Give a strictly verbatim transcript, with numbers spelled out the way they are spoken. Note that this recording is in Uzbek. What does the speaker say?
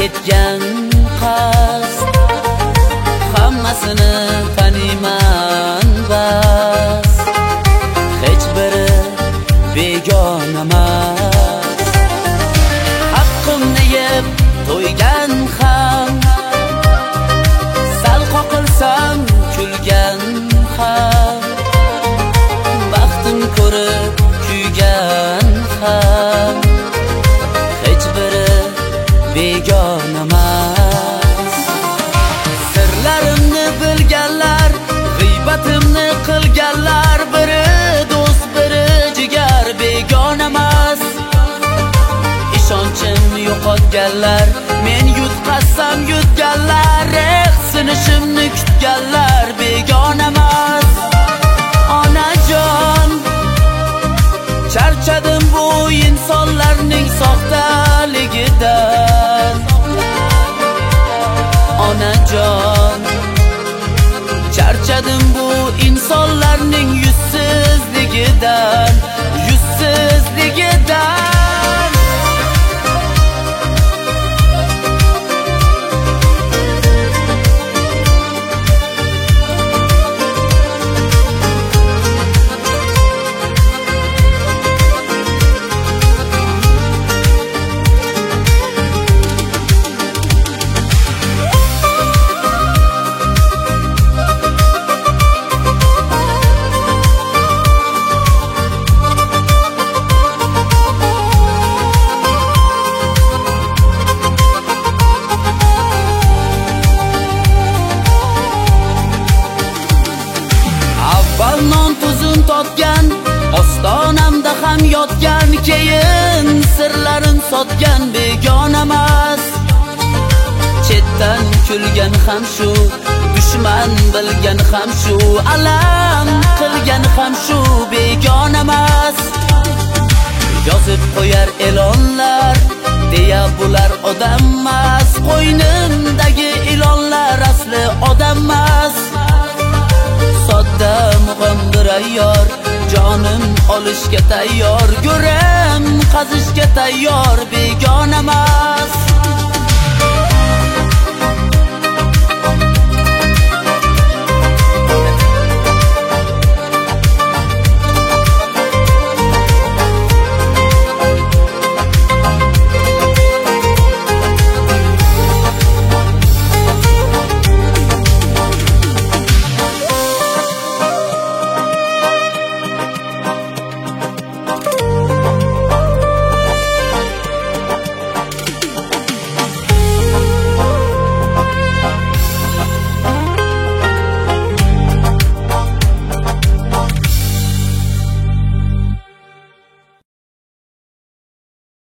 etgan qasd, hammasini taniyman bas, hech biri begona emas. Haqqimni yeb to'ygan ham, sal qoqilsam kulgan ham, baxtim ko'rib kuygan ham, hech biri begona emas. Sirlarimni bilganlar, g'iybatimni qilganlar, biri do'st biri jigar begona emas. Ishonchim yo'qotganlar, men yutqazsam yutganlar, sinishimni kutganlar begona emas. Onajon, charchadim bu insonlarning soxtaligidan. Onajon, charchadim bu insonlarning yuzsizligidan, yuzsizligidan. Non tuzun totgan, ostonamda ham yotgan, keyin sirlarim sotgan begona emas. Chetdan kulgan ham shu, dushman bilgan ham shu, alam qilgan ham shu begona emas. Yozib qo'yar e'lonlar, deya bular odam emas. Qo'ynimdagi ilonlar asli odam emas. Sodda mug'ambir ayyor, jonim olishga tayyor, go'ram qazishga tayyor begona emas.